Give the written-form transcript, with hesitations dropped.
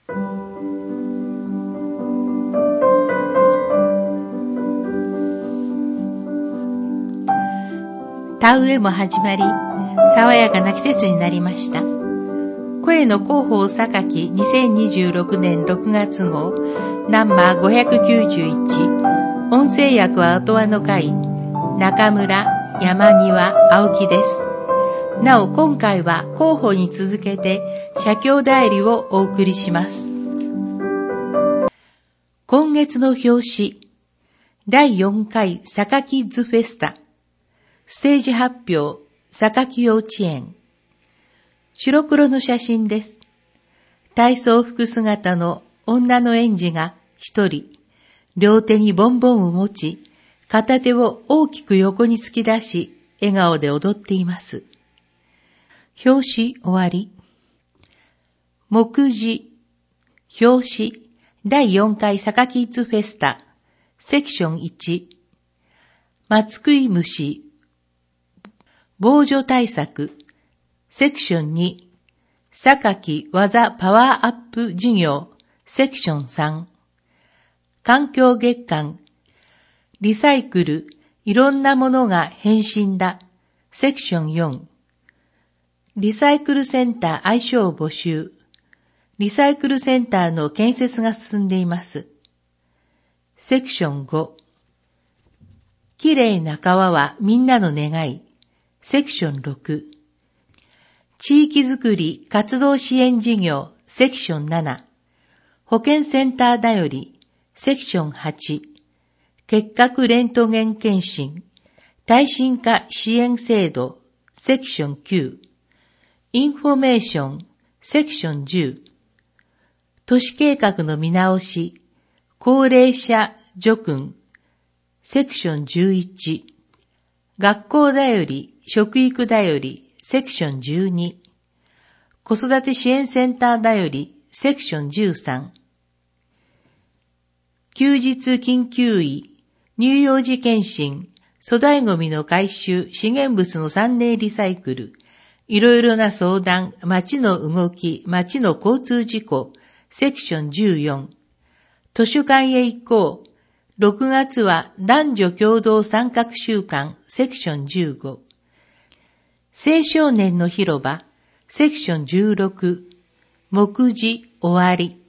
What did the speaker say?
田植えも始まり、爽やかな季節になりました。声の広報榊2026年6月号ナンバー591、音声訳は音羽の会、中村、山庭、青木です。なお今回は広報に続けて写経代理をお送りします。今月の表紙、第4回サカキッズフェスタ、ステージ発表、榊幼稚園。白黒の写真です。体操服姿の女の園児が一人、両手にボンボンを持ち、片手を大きく横に突き出し、笑顔で踊っています。表紙終わり。目次、表紙、第4回サカキッズフェスタ、セクション1、松食い虫、防除対策、セクション2、榊技パワーアップ授業、セクション3、環境月間、リサイクル、いろんなものが変身だ、セクション4、リサイクルセンター愛称募集、リサイクルセンターの建設が進んでいます。セクション5、きれいな川はみんなの願い、セクション6、地域づくり活動支援事業、セクション7、保健センターだより、セクション8、結核レントゲン検診、耐震化支援制度、セクション9、インフォメーション、セクション10、都市計画の見直し、高齢者助訓、セクション11、学校だより、食育だより、セクション12、子育て支援センターだより、セクション13、休日緊急医、乳幼児検診、粗大ごみの回収、資源物の3年リサイクル、いろいろな相談、街の動き、街の交通事故、セクション14、図書館へ行こう、6月は男女共同参画週間、セクション15、青少年の広場、セクション16、目次終わり。